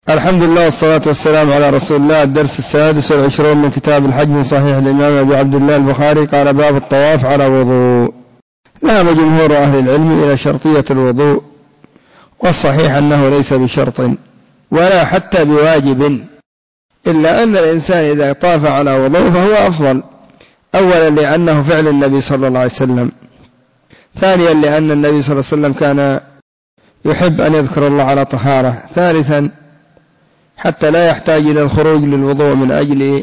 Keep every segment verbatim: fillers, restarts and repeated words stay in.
الحمد لله والصلاة والسلام على رسول الله. الدرس السادس والعشرون من كتاب الحج من صحيح الإمام أبي عبد الله البخاري. قال: باب الطواف على وضوء. ذهب جمهور أهل العلم إلى شرطية الوضوء، والصحيح أنه ليس بشرط ولا حتى بواجب، إلا أن الإنسان إذا طاف على وضوء فهو أفضل، أولا لأنه فعل النبي صلى الله عليه وسلم، ثانيا لأن النبي صلى الله عليه وسلم كان يحب أن يذكر الله على طهارة، ثالثا حتى لا يحتاج إلى الخروج للوضوء من أجل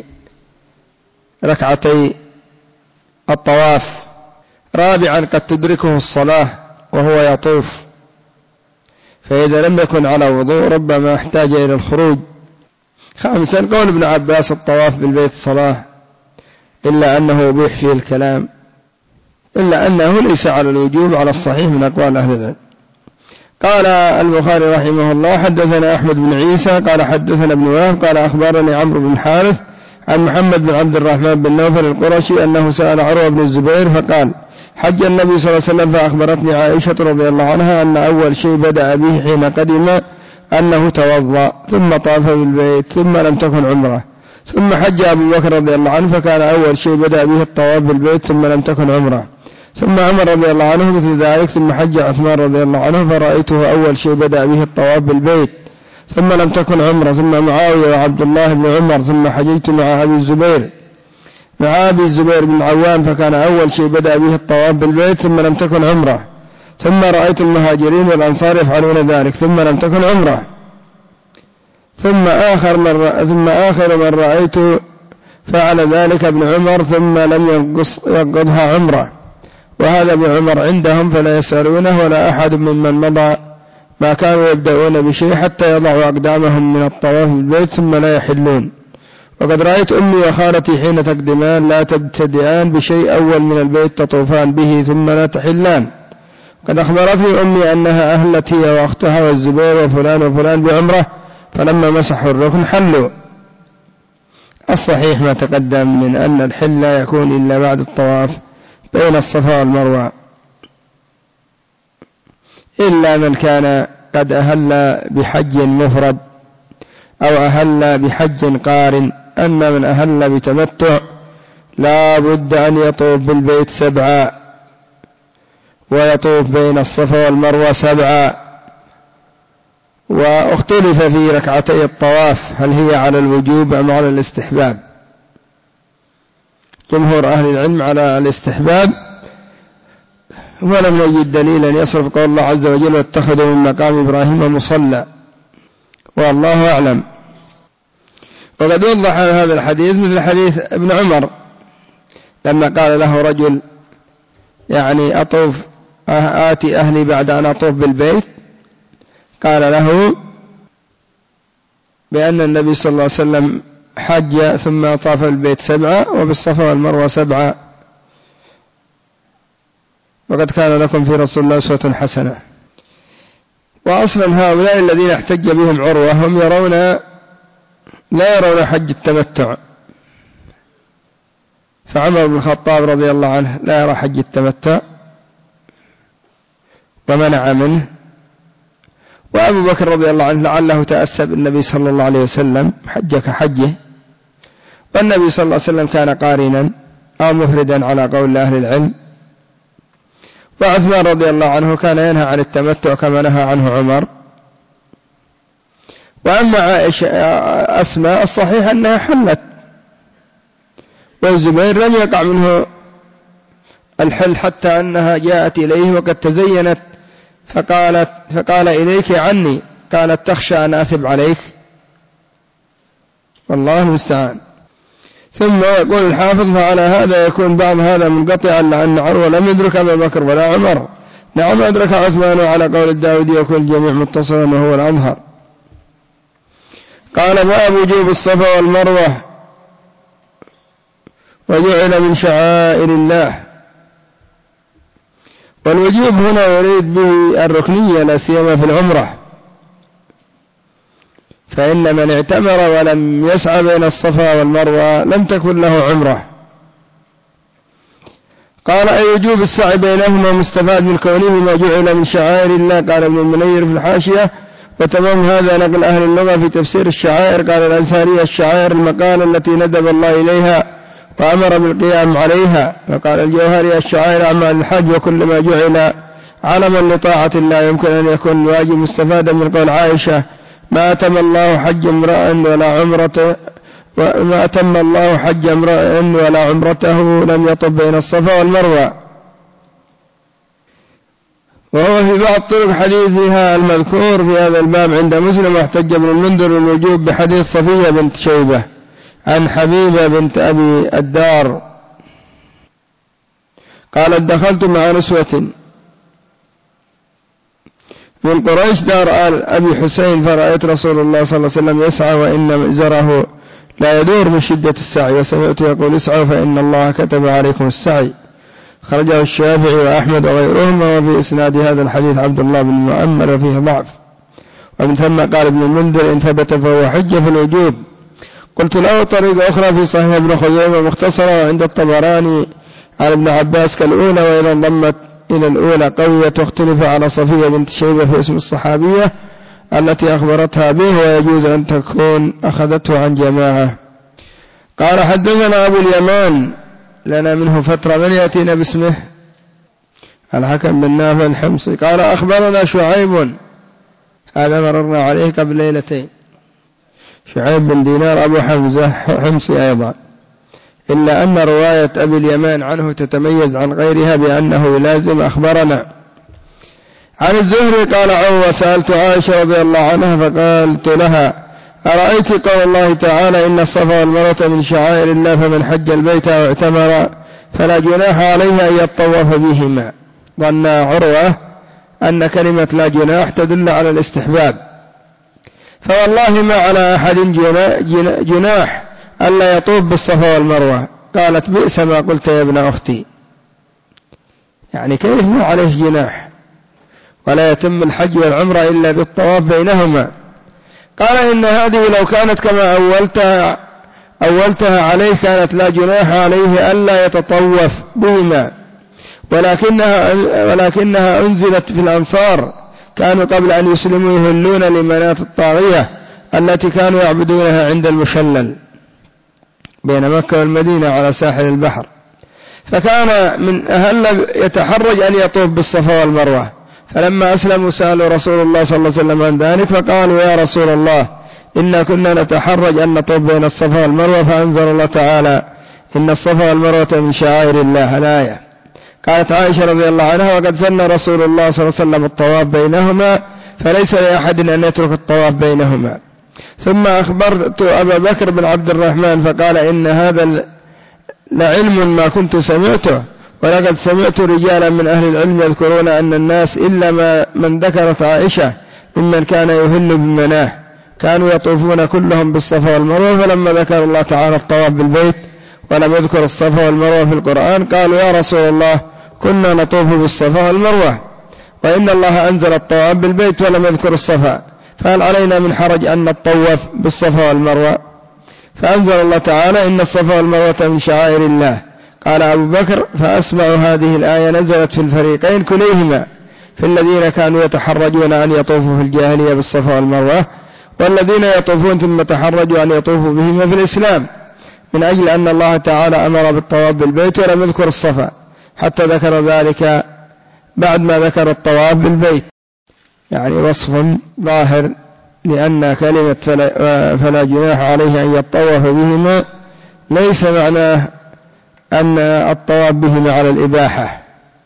ركعتي الطواف، رابعا قد تدركه الصلاة وهو يطوف، فإذا لم يكن على وضوء ربما احتاج إلى الخروج، خامسا قول ابن عباس: الطواف بالبيت صلاة، إلا أنه أبيح فيه الكلام، إلا أنه ليس على الوجوب على الصحيح من أقوال أهل العلم. قال البخاري رحمه الله: حدثنا أحمد بن عيسى قال حدثنا ابن وهب قال أخبرني عمرو بن الحارث عن محمد بن عبد الرحمن بن نوفل القرشي أنه سأل عروة بن الزبير فقال: حج النبي صلى الله عليه وسلم، فأخبرتني عائشة رضي الله عنها أن أول شيء بدأ به حين قدم أنه توضأ ثم طاف بالبيت ثم لم تكن عمره، ثم حج أبو بكر رضي الله عنه فكان أول شيء بدأ به الطواف بالبيت ثم لم تكن عمره، ثم عمر رضي الله عنه مثل ذلك، ثم حج عثمان رضي الله عنه فرأيته أول شيء بدأ به الطواف بالبيت ثم لم تكن عمره، ثم معاوية وعبد الله بن عمر، ثم حججت مع أبي الزبير مع أبي الزبير بن عوام فكان أول شيء بدأ به الطواف بالبيت ثم لم تكن عمره، ثم رأيت المهاجرين والأنصار يفعلون ذلك ثم لم تكن عمره، ثم آخر من ثم آخر من رأيت فعل ذلك ابن عمر ثم لم ينقضها عمره، وهذا ابن عمر عندهم فلا يسألونه ولا أحد ممن مضى ما كانوا يبدأون بشيء حتى يضعوا أقدامهم من الطواف بالبيت ثم لا يحلون. وقد رأيت أمي وخالتي حين تقدمان لا تبتدئان بشيء أول من البيت تطوفان به ثم لا تحلان. قد أخبرتني أمي أنها أهلت هي وأختها والزبير وفلان وفلان بعمره، فلما مسحوا الركن حلوا. الصحيح ما تقدم من أن الحل لا يكون إلا بعد الطواف بين الصفا والمروة، إلا من كان قد أهل بحج مفرد أو أهل بحج قارن. أما من أهل بتمتع لا بد أن يطوف بالبيت سبعا ويطوف بين الصفا والمروة سبعا. واختلف في ركعتي الطواف هل هي على الوجوب أم على الاستحباب. جمهور أهل العلم على الاستحباب، ولم نجد دليلا يصرف قول الله عز وجل: واتخذوا من مقام إبراهيم مصلى، والله أعلم. وقد وضح هذا الحديث مثل حديث ابن عمر لما قال له رجل: يعني أطوف آتي أهلي بعد أن أطوف بالبيت، قال له بأن النبي صلى الله عليه وسلم حج ثم طاف البيت سبعة وبالصفا والمروة سبعة، وقد كان لكم في رسول الله أسوة حسنة. وأصلا هؤلاء الذين احتج بهم عروة هم يرون لا يرون حج التمتع، فعمر بن الخطاب رضي الله عنه لا يرى حج التمتع ومنع منه، وأبو بكر رضي الله عنه لعله تأسى بالنبي صلى الله عليه وسلم حج كحجه، والنبي صلى الله عليه وسلم كان قارنا أو مفردا على قول أهل العلم، وعثمان رضي الله عنه كان ينهى عن التمتع كما نهى عنه عمر. وأما عائشة أسماء الصحيح أنها حلت، والزبير لم يقع منه الحل حتى أنها جاءت إليه وقد تزينت فقالت فقال: إليك عني، قالت: تخشى أن أثب عليك، والله المستعان. ثم يقول الحافظ: فعلى هذا يكون بعض هذا منقطعا، لأن عروة لم يدرك أبا بكر ولا عمر، نعم أدرك عثمان على قول الداودي وكل الجميع متصلا وهو الأظهر. قال: باب وجوب الصفا والمروة وجعل من شعائر الله. والوجوب هنا يريد به الركنية لا سيما في العمرة، فإن من اعتمر ولم يسعى بين الصفا والمروة لم تكن له عمرة. قال: أي وجوب السعي بينهما مستفاد من كونه ما جعل من شعائر الله. قال ابن المنير في الحاشية: وتمام هذا نقل أهل اللغة في تفسير الشعائر. قال الأزهري: الشعائر المقالة التي ندب الله إليها وأمر بالقيام عليها. وقال الجوهري: الشعائر أعمال الحج وكل ما جعل علما لطاعة الله. يمكن أن يكون الواجب مستفادا من قول عائشة: ما أتم الله حج امرأ ولا عمرته وما أتم الله حج امرأ ولا عمرته لم يطب بين الصفا والمروة. وهو في بعض طرق حديثها المذكور في هذا الباب عند مسلم. واحتج ابن المنذر الوجوب بحديث صفية بنت شيبة عن حبيبة بنت أبي الدار قالت: دخلت مع نسوة من قريش دار آل أبي حسين فرأيت رسول الله صلى الله عليه وسلم يسعى وإن مئزره لا يدور من شدة السعي، وسمعت يقول: اسعوا فإن الله كتب عليكم السعي. خرجه الشافعي وأحمد وغيرهما. وفي إسناد هذا الحديث عبد الله بن مؤمل وفيه ضعف. ومن ثم قال ابن المنذر: إن ثبت فهو حجة في الوجوب. قلت له طريقة أخرى في صحيح ابن خزيمة مختصرة عند الطبراني عن ابن عباس كالأولى، وإذا انضمت إلى الأولى قوية تختلف على صفية بنت شيبة في اسم الصحابية التي أخبرتها به، ويجوز أن تكون أخذته عن جماعة. قال: حدثنا أبو اليمان لنا منه فترة، من يأتينا باسمه؟ الحكم بن نافع الحمصي. قال: أخبرنا شعيب، هذا مررنا عليه قبل ليلتين، شعيب بن دينار أبو حمزة حمصي أيضا، إلا أن رواية أبي اليمان عنه تتميز عن غيرها بأنه لازم أخبرنا. عن الزهري قال: عروة: سألت عائشة رضي الله عنها فقالت لها: أرأيت قول الله تعالى: إن الصفا والمروة من شعائر الله فمن حج البيت أو اعتمر فلا جناح عليه أن يطوف بهما. ظن عروة أن كلمة لا جناح تدل على الاستحباب، فوالله ما على أحد جناح ألا يطوف بالصفا والمروة. قالت: بئس ما قلت يا ابن أختي، يعني كيف ما عليه جناح؟ ولا يتم الحج والعمرة إلا بالطواف بينهما. قال: إن هذه لو كانت كما أولتها, أولتها عليه كانت لا جناح عليه ألا يتطوف بهما، ولكنها, ولكنها أنزلت في الأنصار، كانوا قبل أن يسلموا يهلون لمناة الطاغية التي كانوا يعبدونها عند المشلل بين مكة والمدينة على ساحل البحر، فكان من أهل يتحرج أن يطوف بالصفا والمروة. فلما أسلموا سألوا رسول الله صلى الله عليه وسلم عن ذلك، فقالوا: يا رسول الله، إنا كنا نتحرج أن نطوف بين الصفا والمروة. فأنزل الله تعالى: إن الصفا والمروة من شعائر الله، الآية. قالت عائشة رضي الله عنها: وقد سن رسول الله صلى الله عليه وسلم الطواف بينهما، فليس لأحد أن يترك الطواف بينهما. ثم أخبرت أبا بكر بن عبد الرحمن فقال: إن هذا لعلم ما كنت سمعته، ولقد سمعت رجالا من أهل العلم يذكرون أن الناس إلا ما من ذكرت عائشة ممن كان يهل بمناه كانوا يطوفون كلهم بالصفا والمروة. فلما ذكر الله تعالى الطواف بالبيت ولم يذكر الصفا والمروة في القرآن قالوا: يا رسول الله، كنا نطوف بالصفا والمروة، وإن الله أنزل الطواف بالبيت ولم يذكر الصفا، فهل علينا من حرج أن نطوف بالصفا والمروة؟ فأنزل الله تعالى: إن الصفا والمروة من شعائر الله. قال أبو بكر: فأسمع هذه الآية نزلت في الفريقين كليهما، في الذين كانوا يتحرجون أن يطوفوا في الجاهلية بالصفا والمروة، والذين يطوفون ثم تحرجوا أن يطوفوا بهما في الإسلام، من أجل أن الله تعالى أمر بالطواف بالبيت ولم يذكر الصفا، حتى ذكر ذلك بعد ما ذكر الطواف بالبيت، يعني وصف ظاهر، لأن كلمة فلا, فلا جناح عليه أن يطوف بهما ليس معناه أن الطواف بهما على الإباحة،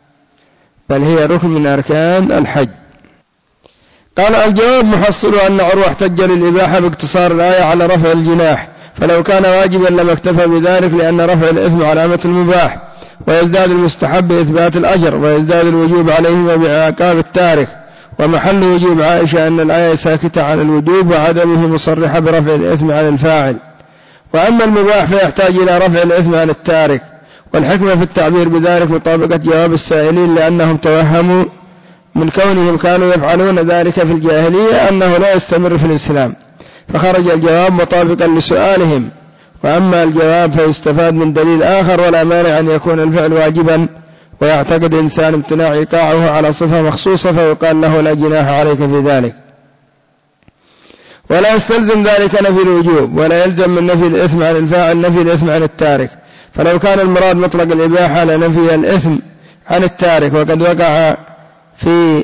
بل هي ركن من أركان الحج. قال: الجواب محصل أن عروة احتج للإباحة باقتصار الآية على رفع الجناح، فلو كان واجبا لما اكتفى بذلك، لأن رفع الإثم علامة المباح، ويزداد المستحب بإثبات الأجر، ويزداد الوجوب عليهما بعقاب التارك. ومحل وجوب عائشة أن الآية ساكتة عن الوجوب وعدمه مصرحة برفع الإثم عن الفاعل، وأما المباح فيحتاج إلى رفع الإثم عن التارك. والحكمة في التعبير بذلك مطابقة جواب السائلين، لأنهم توهموا من كونهم كانوا يفعلون ذلك في الجاهلية أنه لا يستمر في الإسلام، فخرج الجواب مطابقا لسؤالهم. وأما الجواب فيستفاد من دليل آخر، ولا مانع أن يكون الفعل واجبا ويعتقد إنسان امتناع إيقاعه على صفة مخصوصة، فيقال له: لا جناح عليك في ذلك. ولا يستلزم ذلك نفي الوجوب، ولا يلزم من نفي الإثم عن الفاعل نفي الإثم عن التارك. فلو كان المراد مطلق الإباحة لنفي الإثم عن التارك. وقد وقع في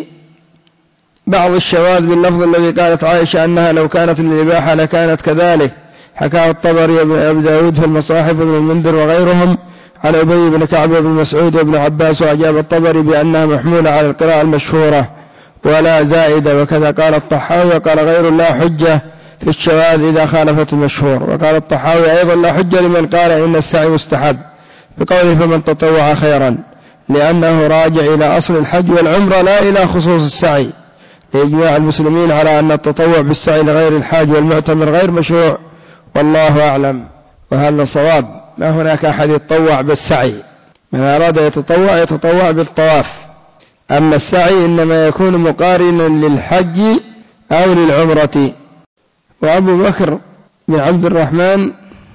بعض الشواذ باللفظ الذي قالت عائشة أنها لو كانت للإباحة لكانت كذلك، حكاه الطبري وابن أبي داود في المصاحف وابن المنذر وغيرهم عن أبي بن كعب وابن مسعود وابن عباس، وأجاب الطبري بأنها محمولة على القراءة المشهورة ولا زائدة. وكذا قال الطحاوي، وقال غير الله حجة في الشواذ إذا خالفت المشهور. وقال الطحاوي أيضا لا حجة لمن قال إن السعي مستحب بقوله فمن تطوع خيرا، لأنه راجع إلى أصل الحج والعمرة لا إلى خصوص السعي، لإجماع المسلمين على أن التطوع بالسعي لغير الحاج والمعتمر غير مشروع، والله أعلم. وهذا صواب، ما هناك أحد يتطوع بالسعي، من أراد يتطوع يتطوع بالطواف، أما السعي إنما يكون مقارنا للحج أو للعمرة. وأبو بكر بن عبد الرحمن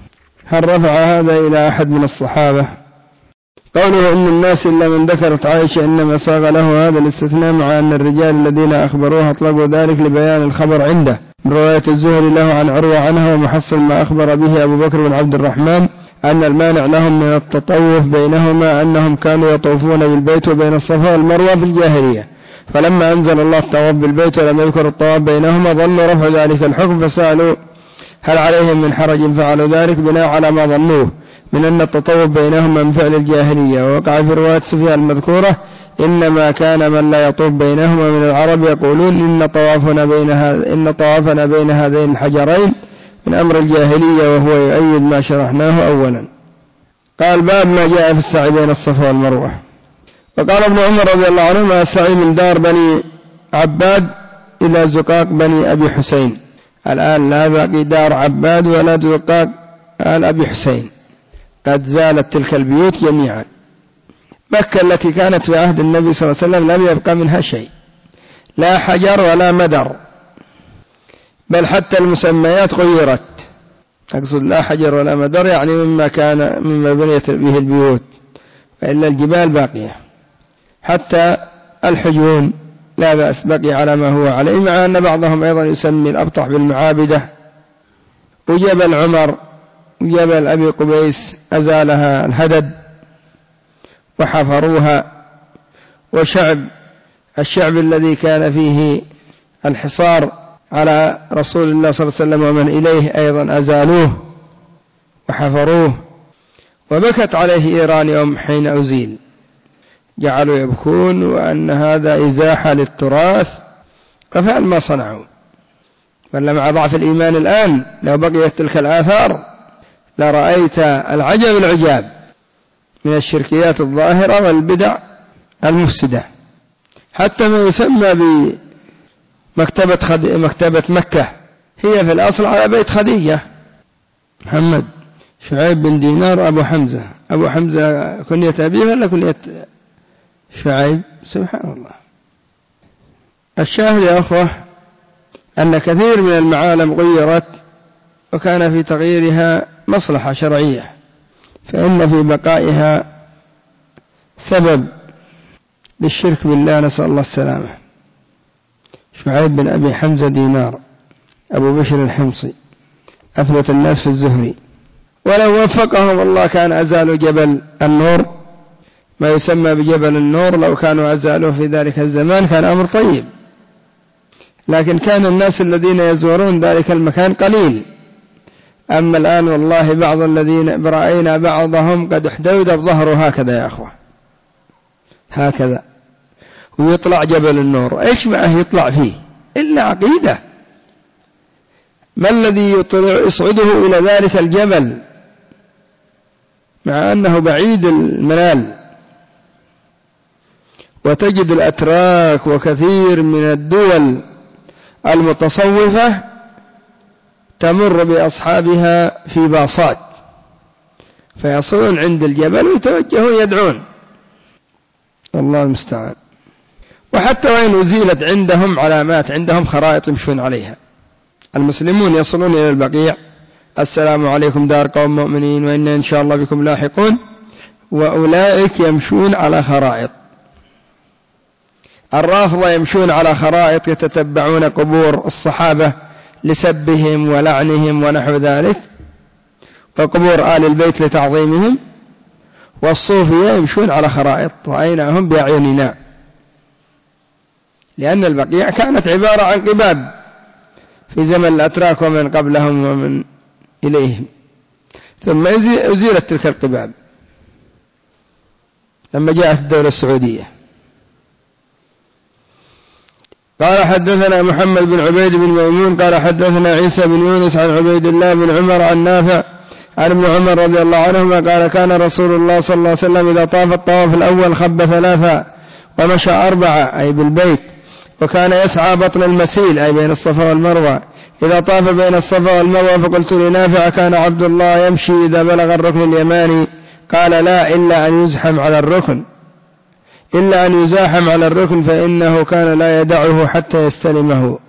هل رفع هذا إلى أحد من الصحابة؟ قوله إن الناس إلا من ذكرت عائشة إنما صاغ له هذا الاستثناء، مع أن الرجال الذين أخبروها أطلقوا ذلك لبيان الخبر عنده من رواية الزهري له عن عروة عنها. ومحصل ما أخبر به أبو بكر بن عبد الرحمن أن المانع لهم من التطوف بينهما أنهم كانوا يطوفون بالبيت وبين الصفا والمروة في الجاهلية، فلما أنزل الله الطواف بالبيت ولم يذكر الطواف بينهما ظنوا رفع ذلك الحكم، فسألوا هل عليهم من حرج، فعلوا ذلك بناء على ما ظنوه من أن التطوف بينهما من فعل الجاهلية. ووقع في رواية سفيان المذكورة إنما كان من لا يطوف بينهما من العرب يقولون إن طوافنا بين إن طوافنا بين هذين الحجرين من أمر الجاهلية، وهو يؤيد ما شرحناه أولا. قال باب ما جاء في السعي بين الصفا والمروة. وقال ابن عمر رضي الله عنهما السعي من دار بني عباد إلى زقاق بني أبي حسين. الآن لا باقي دار عباد ولا زقاق آل أبي حسين، قد زالت تلك البيوت جميعا. مكة التي كانت في عهد النبي صلى الله عليه وسلم لم يبقى منها شيء، لا حجر ولا مدر، بل حتى المسميات غيرت. أقصد لا حجر ولا مدر يعني مما كان مما بنيت به البيوت، فإلا الجبال باقية، حتى الحجون لا بأس بقي على ما هو عليه، مع أن بعضهم أيضا يسمي الأبطح بالمعابدة. وجبل عمر وجبل أبي قبيس أزالها الهدد وحفروها، وشعب الشعب الذي كان فيه الحصار على رسول الله صلى الله عليه وسلم ومن إليه أيضا أزالوه وحفروه. وبكت عليه إيران يوم حين أزيل، جعلوا يبكون وأن هذا إزاحة للتراث، وفعل ما صنعوا. ولا مع ضعف الإيمان الآن لو بقيت تلك الآثار لرأيت العجب العجاب من الشركيات الظاهرة والبدع المفسدة. حتى ما يسمى بمكتبة خد... مكتبة مكة هي في الأصل على بيت خديجة، محمد شعيب بن دينار أبو حمزة. أبو حمزة كنية أبيه ولا كنية شعيب؟ سبحان الله. الشاهد يا أخوة أن كثير من المعالم غيرت، وكان في تغييرها مصلحة شرعية، فإن في بقائها سبب للشرك بالله، نسأل الله السلامة. شعيب بن أبي حمزة دينار أبو بشر الحمصي أثبت الناس في الزهري، ولو وفقهم الله كان أزالوا جبل النور، ما يسمى بجبل النور، لو كانوا أزالوه في ذلك الزمان كان أمر طيب. لكن كان الناس الذين يزورون ذلك المكان قليل. أما الآن والله بعض الذين برأينا بعضهم قد احدود الظهر هكذا يا أخوة، هكذا، ويطلع جبل النور. إيش معه يطلع فيه إلا عقيدة؟ ما الذي يطلع يصعده إلى ذلك الجبل مع أنه بعيد المنال؟ وتجد الأتراك وكثير من الدول المتصوفة تمر بأصحابها في باصات، فيصلون عند الجبل ويتوجهون يدعون، الله المستعان. وحتى وإن أزيلت عندهم علامات، عندهم خرائط يمشون عليها. المسلمون يصلون إلى البقيع، السلام عليكم دار قوم مؤمنين وإنا إن شاء الله بكم لاحقون، وأولئك يمشون على خرائط. الرافضة يمشون على خرائط يتتبعون قبور الصحابة لسبهم ولعنهم ونحو ذلك، وقبور آل البيت لتعظيمهم، والصوفية يمشون على خرائط رأيناهم بأعيننا، لأن البقيع كانت عبارة عن قباب في زمن الأتراك ومن قبلهم ومن إليهم، ثم أزيلت تلك القباب لما جاءت الدولة السعودية. قال حدثنا محمد بن عبيد بن ميمون قال حدثنا عيسى بن يونس عن عبيد الله بن عمر عن نافع عن ابن عمر رضي الله عنهما قال كان رسول الله صلى الله عليه وسلم إذا طاف الطواف الأول خب ثلاثة ومشى أربعة أي بالبيت، وكان يسعى بطن المسيل أي بين الصفا والمروة. إذا طاف بين الصفا والمروة فقلت لنافع كان عبد الله يمشي إذا بلغ الركن اليماني؟ قال لا، إلا أن يزحم على الركن إلا أن يزاحم على الركن فإنه كان لا يدعه حتى يستلمه،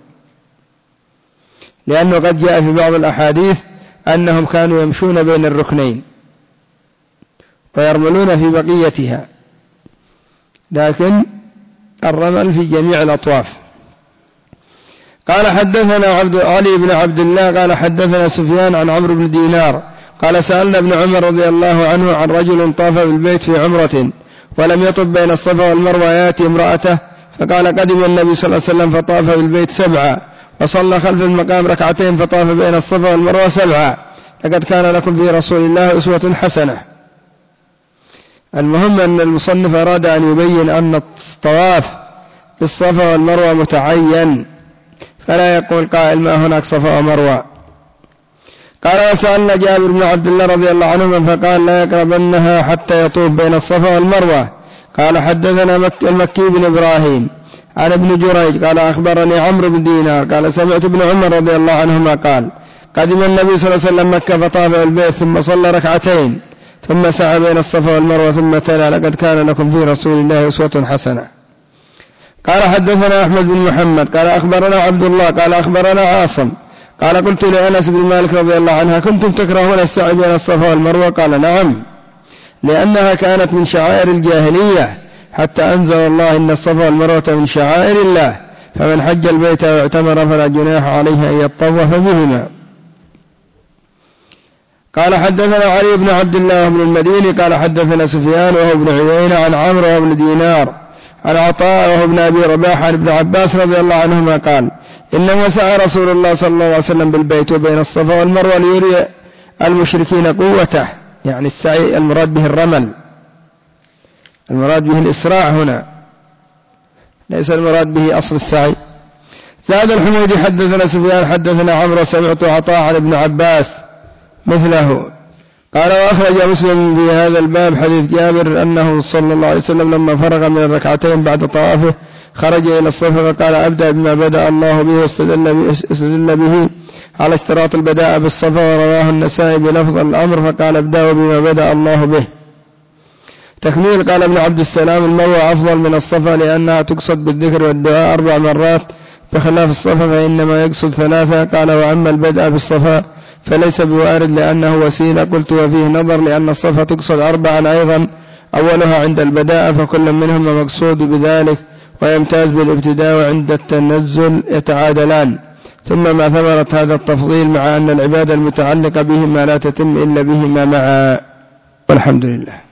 لأنه قد جاء في بعض الأحاديث أنهم كانوا يمشون بين الركنين ويرملون في بقيتها، لكن الرمل في جميع الأطواف. قال حدثنا عبد علي بن عبد الله قال حدثنا سفيان عن عمرو بن دينار قال سألنا ابن عمر رضي الله عنه عن رجل طاف بالبيت في عمرة ولم يطف بين الصفا والمروة يأتي امرأته، فقال قدم النبي صلى الله عليه وسلم فطاف بالبيت سبعة وصلى خلف المقام ركعتين فطاف بين الصفا والمروة سبعة، لقد كان لكم في رسول الله أسوة حسنة. المهم أن المصنف أراد أن يبين أن الطواف بالصفا والمروة متعين، فلا يقول قائل ما هناك صفا ومروة. قال وسألنا جابر بن عبد الله رضي الله عنهما فقال لا يقربنها حتى يطوف بين الصفا والمروة. قال حدثنا المكي بن إبراهيم عن ابن جريج قال أخبرني عمرو بن دينار قال سمعت ابن عمر رضي الله عنهما قال قدم النبي صلى الله عليه وسلم مكة فطاف البيت ثم صلى ركعتين ثم سعى بين الصفا والمروة ثم تلا لقد كان لكم في رسول الله أسوة حسنة. قال حدثنا أحمد بن محمد قال أخبرنا عبد الله قال أخبرنا عاصم قال قلت لأنس بن مالك رضي الله عنها كنتم تكرهون السعي بين الصفا والمروة؟ قال نعم، لأنها كانت من شعائر الجاهلية حتى أنزل الله إن الصفا والمروة من شعائر الله، فمن حج البيت واعتمر فلا جناح عليه أن يطوف بهما. قال حدثنا علي بن عبد الله بن المديني قال حدثنا سفيان وهو ابن عيينة عن عمرو وابن دينار عن عطاء وهو ابن أبي رباح عن ابن عباس رضي الله عنهما قال إنما سعى رسول الله صلى الله عليه وسلم بالبيت وبين الصفا والمروة ليري المشركين قوته، يعني السعي المراد به الرمل، المراد به الإسراع هنا، ليس المراد به أصل السعي. زاد الحميدي حدثنا سفيان حدثنا عمرو سمعت عطاء عن ابن عباس مثله. قال وأخرج مسلم في هذا الباب حديث جابر أنه صلى الله عليه وسلم لما فرغ من الركعتين بعد طوافه خرج إلى الصفا فقال أبدأ بما بدأ الله به واستدل به على اشتراط البداء بالصفا، ورواه النسائي بلفظ الأمر فقال أبدأ بما بدأ الله به. تكميل قال ابن عبد السلام المروة أفضل من الصفا لأنها تقصد بالذكر والدعاء أربع مرات بخلاف الصفا فإنما يقصد ثلاثة. قال وأما البدء بالصفا فليس بوارد لأنه وسيلة. قلت وفيه نظر لأن الصفا تقصد أربعا أيضا أولها عند البداء فكل منهما مقصود بذلك ويمتاز بالابتداء وعند التنزل يتعادلان. ثم ما ثمرت هذا التفضيل مع أن العبادة المتعلقة بهما لا تتم إلا بهما معا، والحمد لله.